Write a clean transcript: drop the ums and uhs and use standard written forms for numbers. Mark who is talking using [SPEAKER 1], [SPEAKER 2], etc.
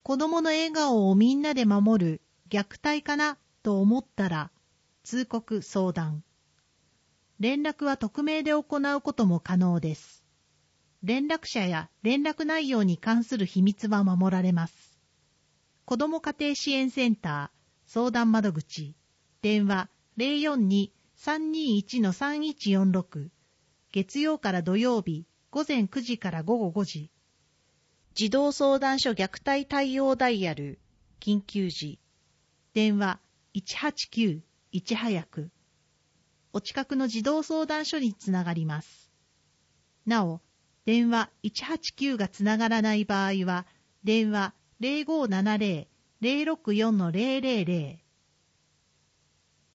[SPEAKER 1] 子供の笑顔をみんなで守る虐待かなと思ったら通告相談。連絡は匿名で行うことも可能です。連絡者や連絡内容に関する秘密は守られます。子ども家庭支援センター相談窓口電話 042-321-3146 月曜から土曜日午前9時から午後5時。児童相談所虐待対応ダイヤル緊急時電話189いち早く。お近くの児童相談所につながります。なお、電話189がつながらない場合は、電話 0570-064-000